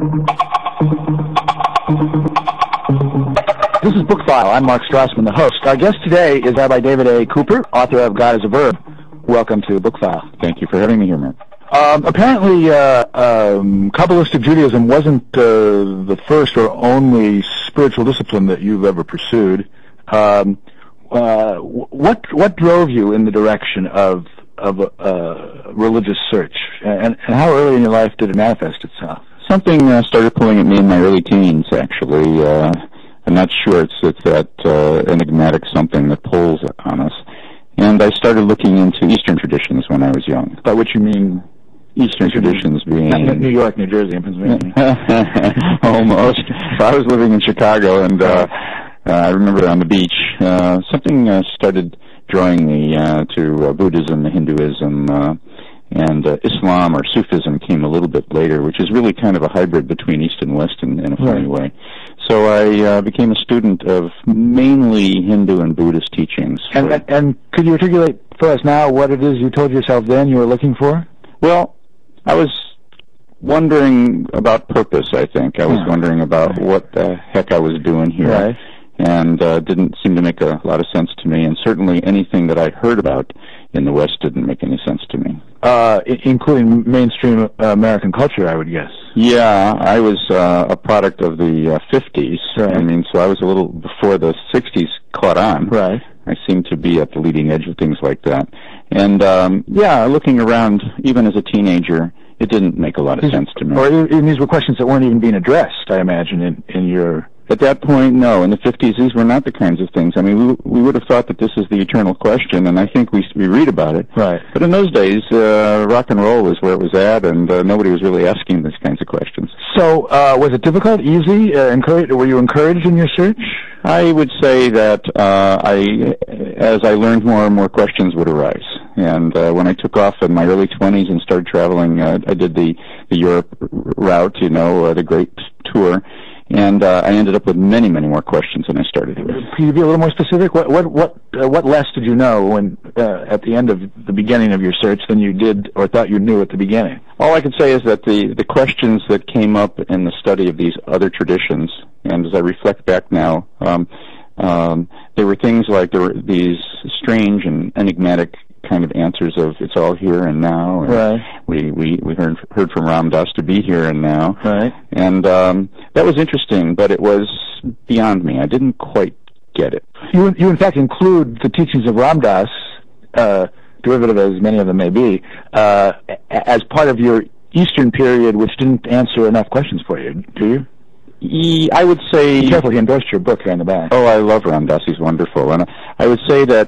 This is Bookfile. I'm Mark Strassman, the host. Our guest today is Rabbi David A. Cooper, author of God is a Verb. Welcome to Bookfile. Thank you for having me here, Mark. Apparently, Kabbalistic Judaism wasn't the first or only spiritual discipline that you've ever pursued. What drove you in the direction of religious search, and how early in your life did it manifest itself? Something started pulling at me in my early teens, actually. I'm not sure it's that enigmatic something that pulls on us. And I started looking into Eastern traditions when I was young. By which you mean? Eastern traditions being... New York, New Jersey, and Pennsylvania. Almost. So I was living in Chicago, and I remember on the beach, something started drawing me to Buddhism, Hinduism, and Islam or Sufism came a little bit later, which is really kind of a hybrid between East and West in a funny way. So I became a student of mainly Hindu and Buddhist teachings. And could you articulate for us now what it is you told yourself then you were looking for? Well, I was wondering about purpose, I think. I was wondering about what the heck I was doing here. Right. And didn't seem to make a lot of sense to me, and certainly anything that I heard about in the West didn't make any sense to me. Including mainstream American culture, I would guess. Yeah, I was a product of the 50s. Right. I mean, so I was a little before the 60s caught on. Right. I seemed to be at the leading edge of things like that. And, looking around, even as a teenager, it didn't make a lot of sense to me. Or these were questions that weren't even being addressed, I imagine, in your... At that point, no. In the 50s, these were not the kinds of things. I mean, we would have thought that this is the eternal question, and I think we read about it. Right. But in those days, rock and roll was where it was at, and nobody was really asking these kinds of questions. So, was it difficult, easy, were you encouraged in your search? I would say that as I learned more and more questions would arise. And when I took off in my early 20s and started traveling, I did the Europe route, the great tour. And I ended up with many, many more questions than I started with. Can you be a little more specific? What less did you know when at the end of the beginning of your search than you did or thought you knew at the beginning? All I can say is that the questions that came up in the study of these other traditions, and as I reflect back now, there were things like there were these strange and enigmatic kind of answers of it's all here and now. And right. We heard from Ram Dass to be here and now. Right. And that was interesting, but it was beyond me. I didn't quite get it. You in fact include the teachings of Ram Dass, derivative as many of them may be, as part of your Eastern period, which didn't answer enough questions for you, do you? I would say... Be careful, he endorsed your book here on the back. Oh, I love Ram Dass. He's wonderful. And I would say that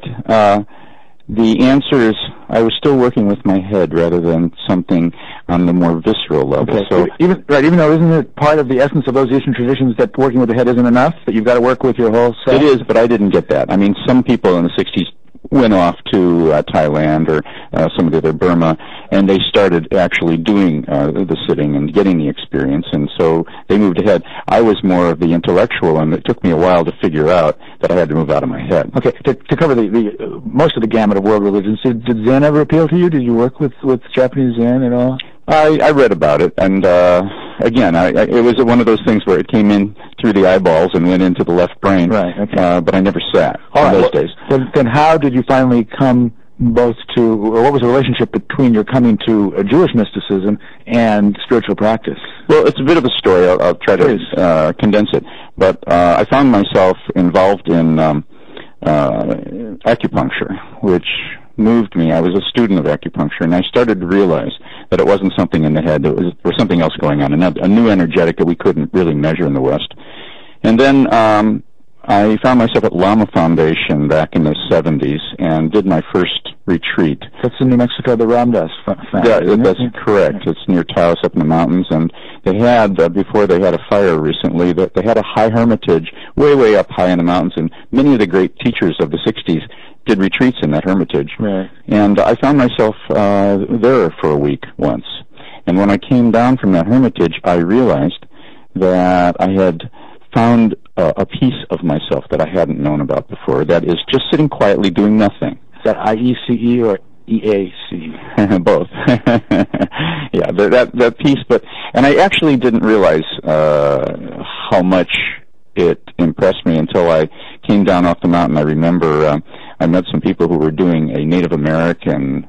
the answers, I was still working with my head rather than something on the more visceral level. Okay. So even though isn't it part of the essence of those Eastern traditions that working with the head isn't enough, that you've got to work with your whole self? It is, but I didn't get that. I mean, some people in the 60s went off to Thailand or some of the other Burma, and they started actually doing the sitting and getting the experience, and so they moved ahead. I was more of the intellectual, and it took me a while to figure out that I had to move out of my head. Okay, to cover the most of the gamut of world religions, did Zen ever appeal to you? Did you work with Japanese Zen at all? I read about it, and again, it was one of those things where it came in through the eyeballs and went into the left brain. Right. Okay. But I never sat in those days. Then how did you finally come both to, or what was the relationship between your coming to Jewish mysticism and spiritual practice? Well, it's a bit of a story. I'll try to condense it. But I found myself involved in acupuncture, which moved me. I was a student of acupuncture, and I started to realize that it wasn't something in the head. There was something else going on, a new energetic that we couldn't really measure in the West. And then I found myself at Lama Foundation back in the 70s and did my first retreat. That's in New Mexico, the Ram Dass Foundation. Yeah, that's correct. It's near Taos up in the mountains, and they had, before they had a fire recently, they had a high hermitage way, way up high in the mountains, and many of the great teachers of the 60s did retreats in that hermitage. Right. And I found myself there for a week once. And when I came down from that hermitage, I realized that I had found a piece of myself that I hadn't known about before. That is just sitting quietly doing nothing. Is that IECE or EAC? Both. Yeah, that piece. But And I actually didn't realize how much it impressed me until I came down off the mountain. I remember I met some people who were doing a Native American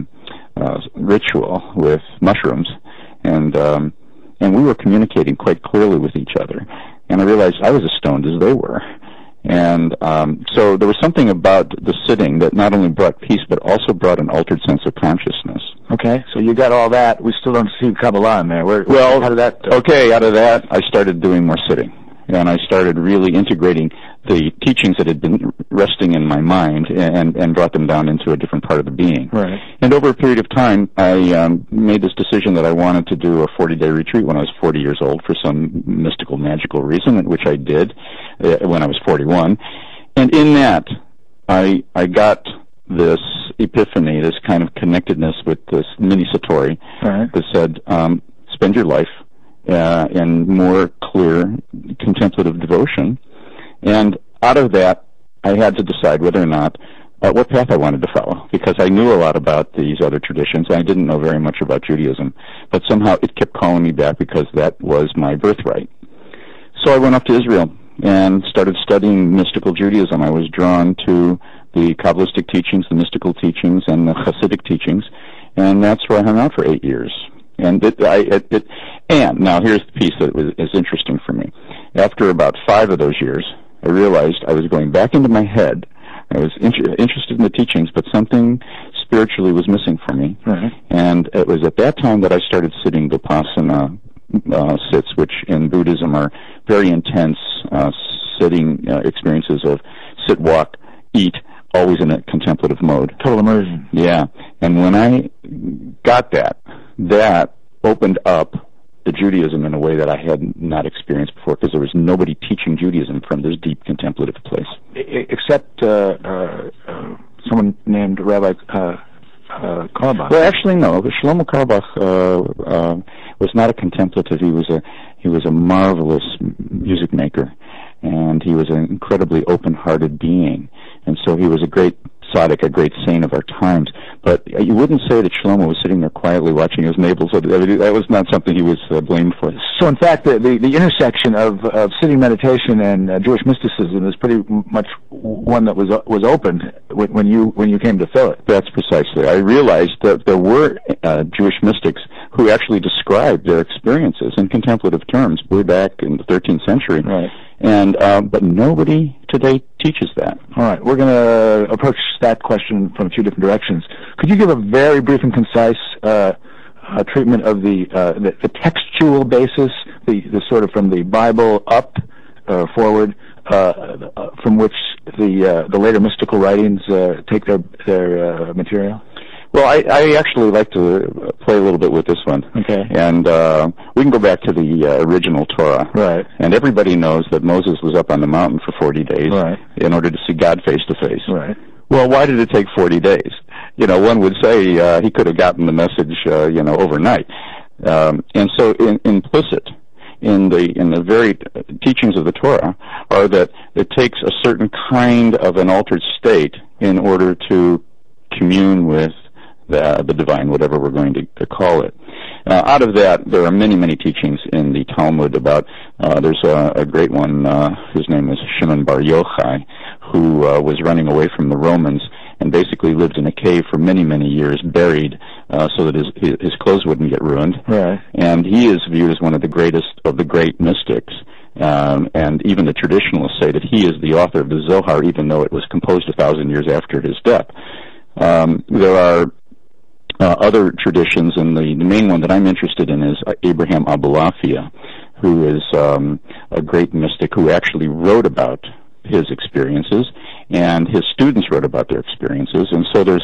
ritual with mushrooms, and we were communicating quite clearly with each other. And I realized I was as stoned as they were. And so there was something about the sitting that not only brought peace, but also brought an altered sense of consciousness. Okay, so you got all that. We still don't see Kabbalah in there. How did that... Okay, out of that, I started doing more sitting. And I started really integrating the teachings that had been resting in my mind and brought them down into a different part of the being. Right. And over a period of time, I made this decision that I wanted to do a 40-day retreat when I was 40 years old for some mystical, magical reason, which I did when I was 41. And in that, I got this epiphany, this kind of connectedness with this mini Satori that said, spend your life in more clear contemplative devotion. And out of that, I had to decide whether or not what path I wanted to follow, because I knew a lot about these other traditions. I didn't know very much about Judaism, but somehow it kept calling me back because that was my birthright. So I went up to Israel and started studying mystical Judaism. I was drawn to the Kabbalistic teachings, the mystical teachings, and the Hasidic teachings, and that's where I hung out for 8 years. And and now here's the piece that is interesting for me. After about 5 of those years, I realized I was going back into my head. I was interested in the teachings, but something spiritually was missing for me. Right. And it was at that time that I started sitting Vipassana sits, which in Buddhism are very intense sitting experiences of sit, walk, eat, always in a contemplative mode. Total immersion. Yeah. And when I got that opened up the Judaism in a way that I had not experienced before, because there was nobody teaching Judaism from this deep contemplative place. Except someone named Rabbi Carlebach. Well, actually, no. Shlomo Carlebach was not a contemplative. He was a marvelous music maker, and he was an incredibly open-hearted being. And so he was a great tzaddik, a great saint of our times. But you wouldn't say that Shlomo was sitting there quietly watching his navel. So that was not something he was blamed for. So in fact, the intersection of sitting meditation and Jewish mysticism is pretty much one that was opened when you came to fill it. That's precisely. I realized that there were Jewish mystics who actually described their experiences in contemplative terms way back in the 13th century. Right. And but nobody today teaches that. All right, we're going to approach that question from a few different directions. Could you give a very brief and concise treatment of the textual basis, the sort of from the Bible up forward, from which the later mystical writings take their material? Well, I actually like to play a little bit with this one. Okay. And we can go back to the original Torah. Right. And everybody knows that Moses was up on the mountain for 40 days in order to see God face to face. Right. Well, why did it take 40 days? One would say he could have gotten the message, overnight. And so implicit in the very teachings of the Torah are that it takes a certain kind of an altered state in order to commune with the divine, whatever we're going to call it. Out of that, there are many, many teachings in the Talmud about, there's a great one, whose name is Shimon Bar Yochai, who was running away from the Romans and basically lived in a cave for many, many years, buried, so that his clothes wouldn't get ruined. Right. And he is viewed as one of the greatest of the great mystics. And even the traditionalists say that he is the author of the Zohar, even though it was composed 1,000 years after his death. There are other traditions, and the main one that I'm interested in is Abraham Abulafia, who is a great mystic who actually wrote about his experiences, and his students wrote about their experiences. And so there's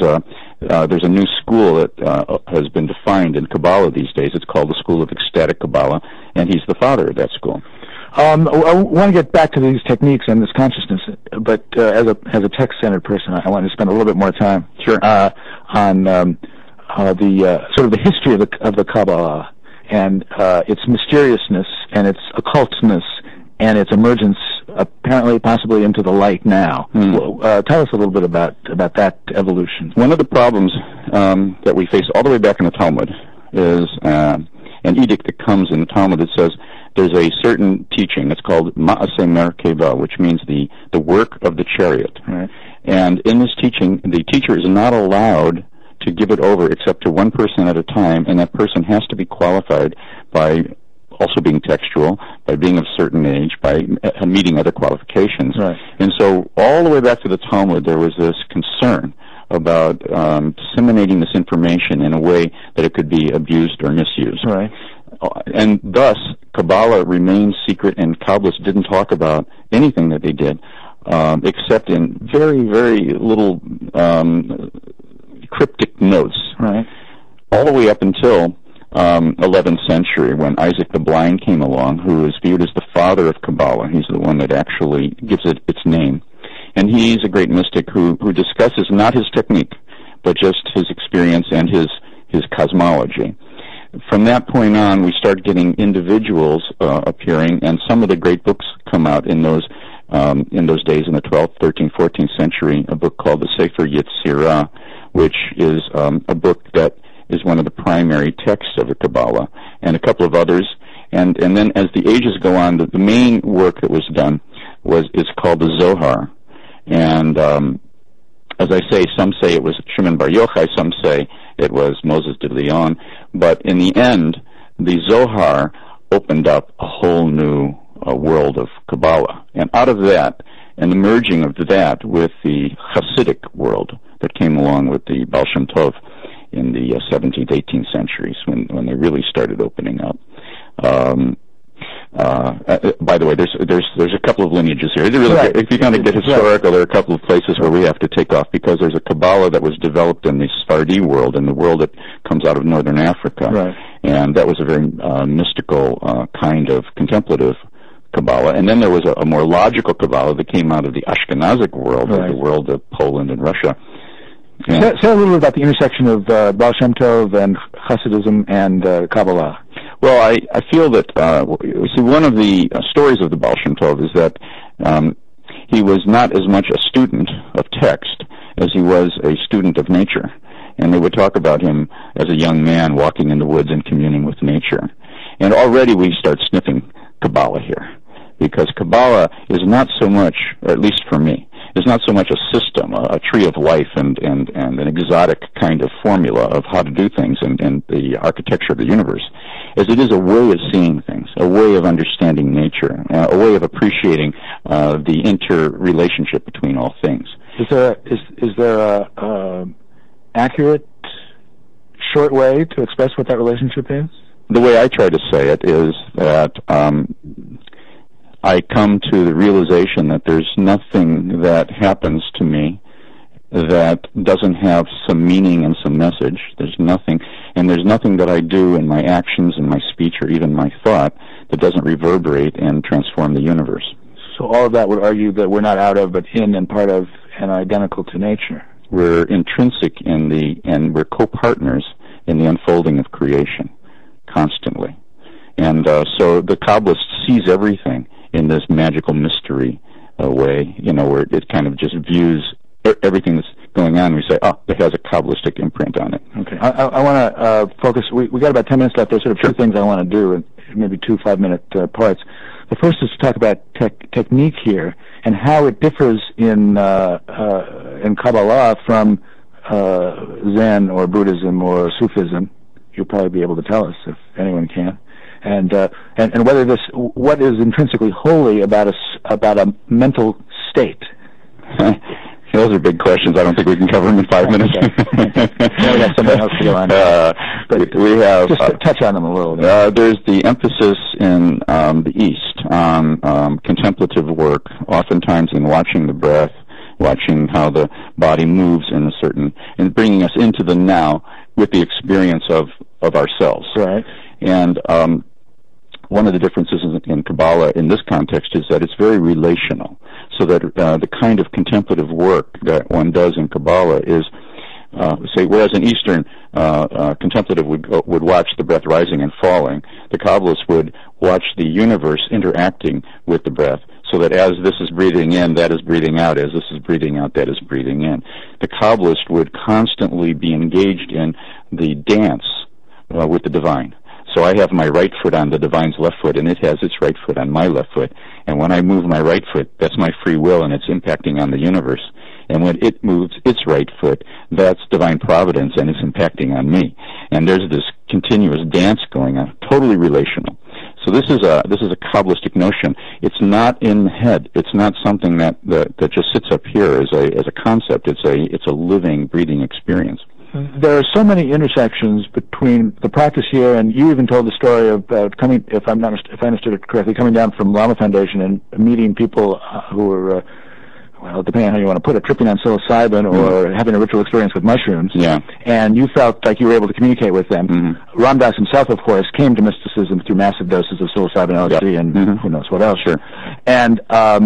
a new school that has been defined in Kabbalah these days. It's called the School of Ecstatic Kabbalah, and he's the father of that school. I want to get back to these techniques and this consciousness, but as a text-centered person, I want to spend a little bit more time on the sort of the history of the Kabbalah and its mysteriousness and its occultness and its emergence, apparently, possibly into the light now. Tell us a little bit about that evolution. One of the problems that we face all the way back in the Talmud is an edict that comes in the Talmud that says there's a certain teaching. It's called Ma'aseh Merkeva, which means the work of the chariot. Right. And in this teaching, the teacher is not allowed to give it over except to one person at a time, and that person has to be qualified by also being textual, by being of a certain age, by meeting other qualifications. Right. And so all the way back to the Talmud, there was this concern about disseminating this information in a way that it could be abused or misused. Right. And thus, Kabbalah remained secret, and Kabbalists didn't talk about anything that they did, except in very, very little cryptic notes. Right. All the way up until 11th century, when Isaac the Blind came along, who is viewed as the father of Kabbalah. He's the one that actually gives it its name. And he's a great mystic who discusses not his technique, but just his experience and his cosmology. From that point on, we start getting individuals appearing, and some of the great books come out in those days, in the 12th, 13th, 14th century, a book called the Sefer Yetzirah, which is a book that is one of the primary texts of the Kabbalah, and a couple of others. And then as the ages go on, the main work that was done is called the Zohar. And as I say, some say it was Shimon Bar Yochai, some say it was Moses de Leon, but in the end, the Zohar opened up a whole new world of Kabbalah. And out of that, and the merging of that with the Hasidic world that came along with the Baal Shem Tov in the 17th, 18th centuries, when they really started opening up. By the way, there's a couple of lineages here. Really, right. If you're going to get historical, there are a couple of places where we have to take off, because there's a Kabbalah that was developed in the Sephardi world, in the world that comes out of northern Africa, right. And that was a very mystical kind of contemplative Kabbalah. And then there was a more logical Kabbalah that came out of the Ashkenazic world, right. The world of Poland and Russia. Yeah. Say a little bit about the intersection of Baal Shem Tov and Hasidism and Kabbalah. Well, I feel that, one of the stories of the Baal Shem Tov is that he was not as much a student of text as he was a student of nature. And they would talk about him as a young man walking in the woods and communing with nature. And already we start sniffing Kabbalah here, because Kabbalah is not so much, or at least for me, is not so much a system, a tree of life and an exotic kind of formula of how to do things and the architecture of the universe, as it is a way of seeing things, a way of understanding nature, a way of appreciating the interrelationship between all things. Is there a accurate, short way to express what that relationship is? The way I try to say it is that I come to the realization that there's nothing that happens to me that doesn't have some meaning and some message. There's nothing that I do in my actions and my speech or even my thought that doesn't reverberate and transform the universe. So all of that would argue that we're not out of, but in and part of and identical to nature. We're intrinsic and we're co-partners in the unfolding of creation constantly. And so the Kabbalist sees everything in this magical mystery way, where it kind of just views everything that's going on. We say, it has a Kabbalistic imprint on it. Okay. I want to focus. We got about 10 minutes left. There's sort of two things I want to do, in maybe 2 5-minute parts. The first is to talk about technique here and how it differs in Kabbalah from Zen or Buddhism or Sufism. You'll probably be able to tell us if anyone can. And whether what is intrinsically holy about a mental state. Those are big questions. I don't think we can cover them in 5 minutes. Okay. We have something else to go on. But we have just touch on them a little bit. There's the emphasis in the East on contemplative work, oftentimes in watching the breath, watching how the body moves and bringing us into the now with the experience of ourselves. Right. And one of the differences in Kabbalah in this context is that it's very relational, so that the kind of contemplative work that one does in Kabbalah is, whereas an Eastern contemplative would watch the breath rising and falling, the Kabbalist would watch the universe interacting with the breath, so that as this is breathing in, that is breathing out. As this is breathing out, that is breathing in. The Kabbalist would constantly be engaged in the dance with the divine, So I have my right foot on the divine's left foot, and it has its right foot on my left foot. And when I move my right foot, that's my free will, and it's impacting on the universe. And when it moves its right foot, that's divine providence, and it's impacting on me. And there's this continuous dance going on, totally relational. So this is a Kabbalistic notion. It's not in the head. It's not something that just sits up here as a concept. It's a living, breathing experience. There are so many intersections between the practice here, and you even told the story about coming, if I understood it correctly, coming down from Lama Foundation and meeting people who were, well, depending on how you want to put it, tripping on psilocybin or having a ritual experience with mushrooms. Yeah. And you felt like you were able to communicate with them. Mm-hmm. Ram Dass himself, of course, came to mysticism through massive doses of psilocybin, LSD, and who knows what else. Sure. And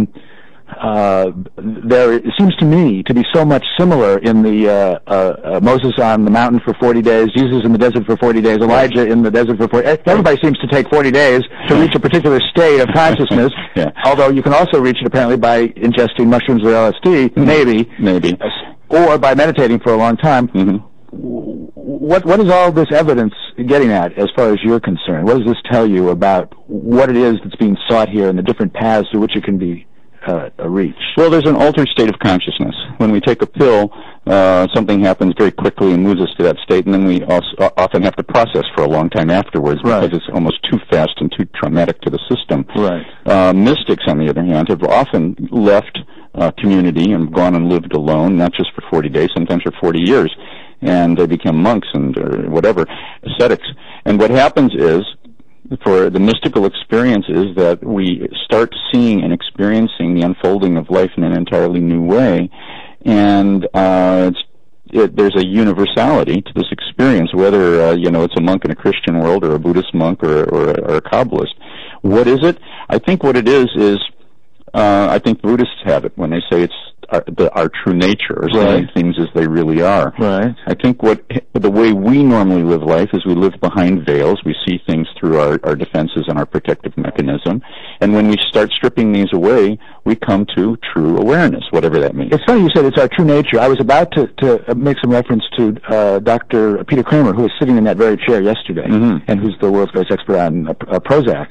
there seems to me to be so much similar in the Moses on the mountain for 40 days, Jesus in the desert for 40 days, Elijah in the desert for 40 days. Everybody seems to take 40 days to reach a particular state of consciousness, although you can also reach it apparently by ingesting mushrooms or LSD, maybe, or by meditating for a long time. Mm-hmm. What is all this evidence getting at as far as you're concerned? What does this tell you about what it is that's being sought here and the different paths through which it can be reached? Well, there's an altered state of consciousness. When we take a pill, something happens very quickly and moves us to that state, and then we also often have to process for a long time afterwards because it's almost too fast and too traumatic to the system. Right. Mystics, on the other hand, have often left community and gone and lived alone, not just for 40 days, sometimes for 40 years, and they become monks and whatever, ascetics. And what happens is, for the mystical experience, is that we start seeing and experiencing the unfolding of life in an entirely new way, and there's a universality to this experience, whether it's a monk in a Christian world or a Buddhist monk or a Kabbalist. What is it? I think what it is I think Buddhists have it when they say it's our true nature, or seeing things as they really are. Right. I think the way we normally live life is we live behind veils. We see things through our defenses and our protective mechanism. And when we start stripping these away, we come to true awareness, whatever that means. It's funny you said it's our true nature. I was about to make some reference to Dr. Peter Kramer, who was sitting in that very chair yesterday, and who's the world's greatest expert on Prozac.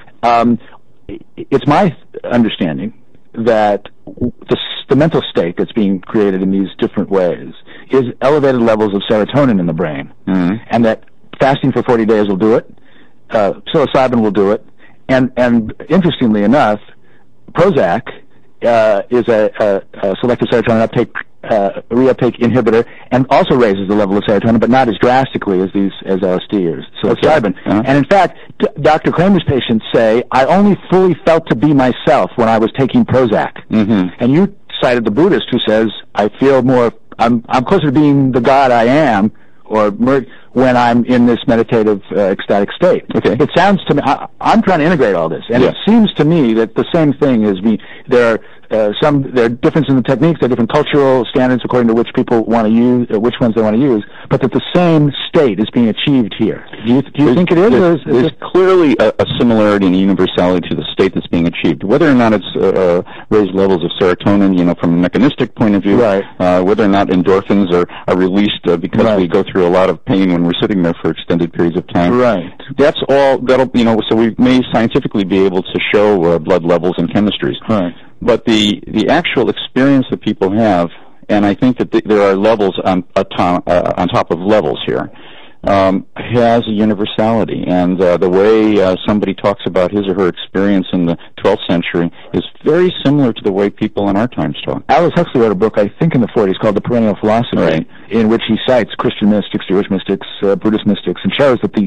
It's my understanding that the mental state that's being created in these different ways is elevated levels of serotonin in the brain, and that fasting for 40 days will do it, psilocybin will do it, and interestingly enough, Prozac is a selective serotonin uptake reuptake inhibitor, and also raises the level of serotonin, but not as drastically as LSD or psilocybin. And in fact, Dr. Kramer's patients say, I only fully felt to be myself when I was taking Prozac. And you cited the Buddhist who says, I feel more, I'm closer to being the God I am, or when I'm in this meditative, ecstatic state. Okay. It sounds to me, I'm trying to integrate all this, and it seems to me that the same thing is there are differences in the techniques, there are different cultural standards according to which people want to use, which ones they want to use, but that the same state is being achieved here. Do you think it is? There's clearly a similarity and universality to the state that's being achieved. Whether or not it's raised levels of serotonin, from a mechanistic point of view, whether or not endorphins are released because we go through a lot of pain when we're sitting there for extended periods of time. Right. That's all, so we may scientifically be able to show blood levels and chemistries. Right. But the actual experience that people have, and I think that there are levels on top of levels here, has a universality. And the way somebody talks about his or her experience in the 12th century is very similar to the way people in our times talk. Aldous Huxley wrote a book, I think in the 40s, called The Perennial Philosophy, in which he cites Christian mystics, Jewish mystics, Buddhist mystics, and shows that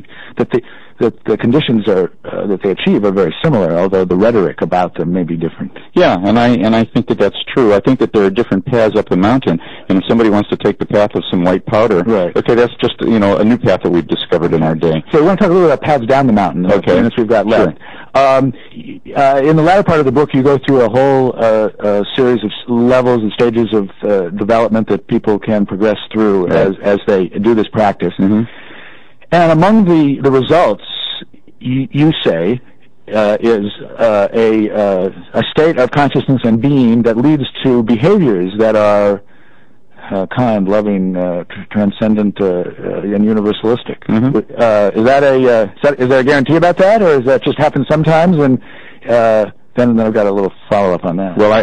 the conditions that they achieve are very similar, although the rhetoric about them may be different. Yeah, and I think that that's true. I think that there are different paths up the mountain, and if somebody wants to take the path of some white powder, okay, that's just a new path that we've discovered in our day. So we want to talk a little about paths down the mountain. The minutes we've got left. In the latter part of the book, you go through a whole series of levels and stages of development that people can progress through as they do this practice. And among the results, you say, is a state of consciousness and being that leads to behaviors that are kind, loving, transcendent, and universalistic. Mm-hmm. Is there a guarantee about that, or does that just happen sometimes? And then I've got a little follow-up on that. Well,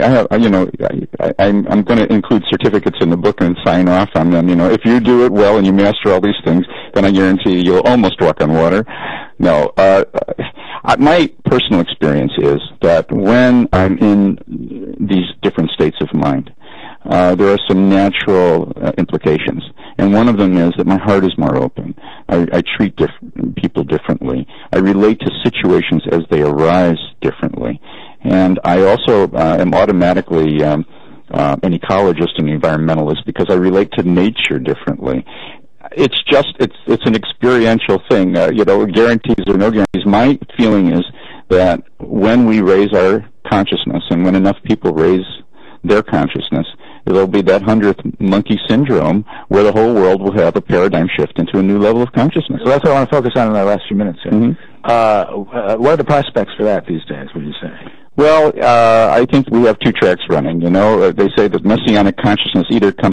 I'm going to include certificates in the book and sign off on them. If you do it well and you master all these things, then I guarantee you'll almost walk on water. No, my personal experience is that when I'm in these different states of mind, there are some natural implications, and one of them is that my heart is more open. I treat people differently. I relate to situations as they arise differently, and I also am automatically an ecologist and environmentalist because I relate to nature differently. It's an experiential thing. Guarantees or no guarantees. My feeling is that when we raise our consciousness, and when enough people raise their consciousness, there'll be that 100th monkey syndrome where the whole world will have a paradigm shift into a new level of consciousness. So that's what I want to focus on in our last few minutes here. Mm-hmm. What are the prospects for that these days, would you say? Well, I think we have two tracks running. They say that messianic consciousness either comes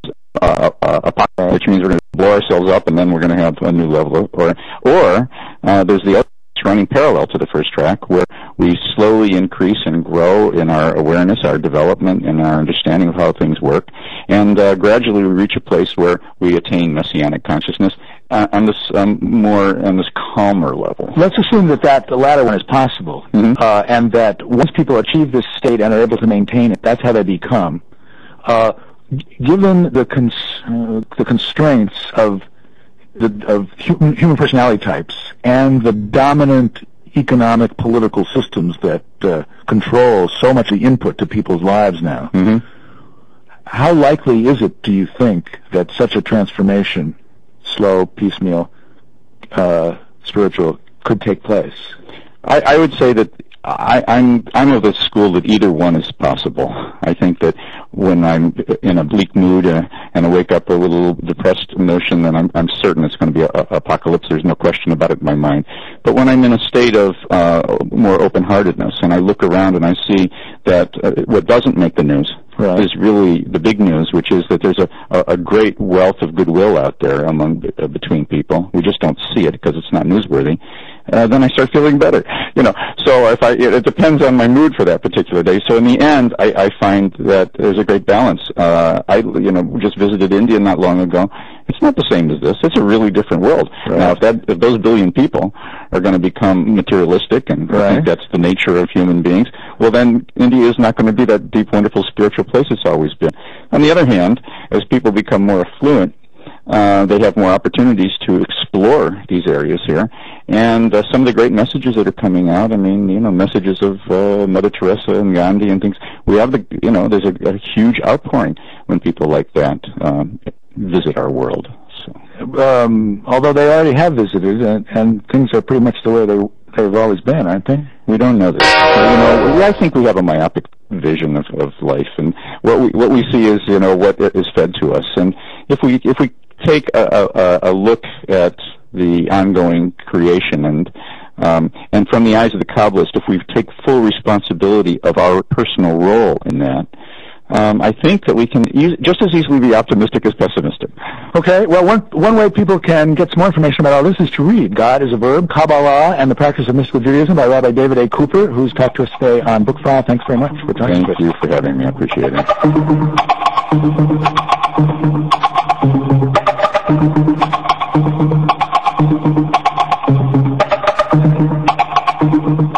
which means we're going to blow ourselves up and then we're going to have a new level, or there's the other running parallel to the first track, where we slowly increase and grow in our awareness, our development, and our understanding of how things work, and gradually we reach a place where we attain messianic consciousness on this calmer level. Let's assume that the latter one is possible, mm-hmm. And that once people achieve this state and are able to maintain it, that's how they become. Given the constraints of human personality types and the dominant economic political systems that control so much of the input to people's lives now, mm-hmm. how likely is it, do you think, that such a transformation, slow, piecemeal, spiritual, could take place? I would say that I'm of the school that either one is possible. I think that when I'm in a bleak mood and I wake up a little depressed notion, then I'm certain it's going to be a apocalypse. There's no question about it in my mind. But when I'm in a state of more open-heartedness and I look around and I see that what doesn't make the news is really the big news, which is that there's a great wealth of goodwill out there between people. We just don't see it because it's not newsworthy. Then I start feeling better. So it depends on my mood for that particular day. So in the end, I find that there's a great balance. I just visited India not long ago. It's not the same as this. It's a really different world. Right. Now, if those billion people are going to become materialistic, and I think that's the nature of human beings, well, then India is not going to be that deep, wonderful spiritual place it's always been. On the other hand, as people become more affluent, they have more opportunities to explore these areas here. And some of the great messages that are coming out, messages of Mother Teresa and Gandhi and things, we have there's a huge outpouring when people like that visit our world. So. Although they already have visited, and things are pretty much the way they've always been, aren't they? We don't know this. I think we have a myopic vision of life, and what we see is what is fed to us. And if we take a look at the ongoing creation and from the eyes of the Kabbalist, if we take full responsibility of our personal role in that, I think that we can just as easily be optimistic as pessimistic. Okay, well, one way people can get some more information about all this is to read God is a Verb, Kabbalah, and the Practice of Mystical Judaism by Rabbi David A. Cooper, who's talked to us today on Book File. Thanks very much for talking to us. Thank you for having me. I appreciate it.